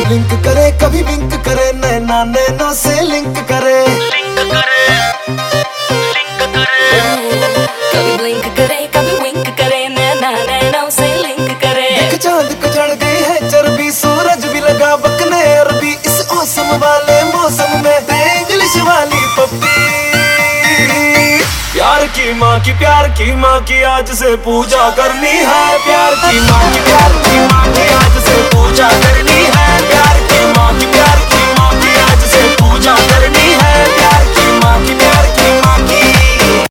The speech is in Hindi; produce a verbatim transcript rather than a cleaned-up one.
ब्लिंक करे कभी विंक करे, नैना नैनों से लिंक करे, लिंक करे, लिंक करे। कभी ब्लिंक करे कभी विंक करे, नैना नैनों से लिंक करे। देख चांद को चढ़ गई है चर्बी, सूरज भी लगा बकने अरबी, इस मौसम वाले मौसम में दे इंग्लिश वाली पप्पी। प्यार की माँ की प्यार की माँ की आज से पूजा करनी है, प्यार की माँ की प्यार की